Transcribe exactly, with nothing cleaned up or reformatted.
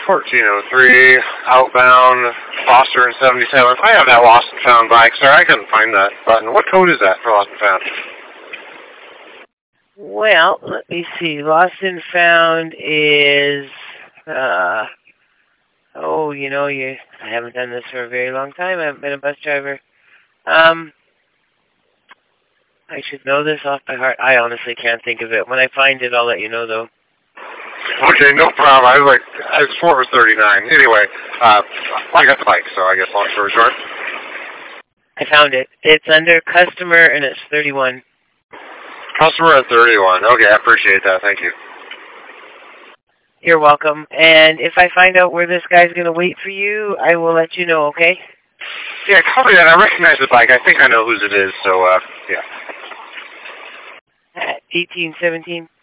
fourteen oh three, outbound, Foster and seventy-seven. I have that lost and found bike, sir. I couldn't find that button. What code is that for lost and found? Well, let me see. Lost and found is, uh, oh, you know, you. I haven't done this for a very long time. I haven't been a bus driver. Um, I should know this off by heart. I honestly can't think of it. When I find it, I'll let you know, though. Okay, no problem. I was like, I was four or thirty-nine. Anyway, uh, I got the bike, so I guess long story short. I found it. It's under customer, and it's thirty-one. Customer at thirty-one. Okay, I appreciate that. Thank you. You're welcome. And if I find out where this guy's going to wait for you, I will let you know, okay? Yeah, copy that. I recognize the bike. I think I know whose it is, so, uh, yeah. At eighteen seventeen.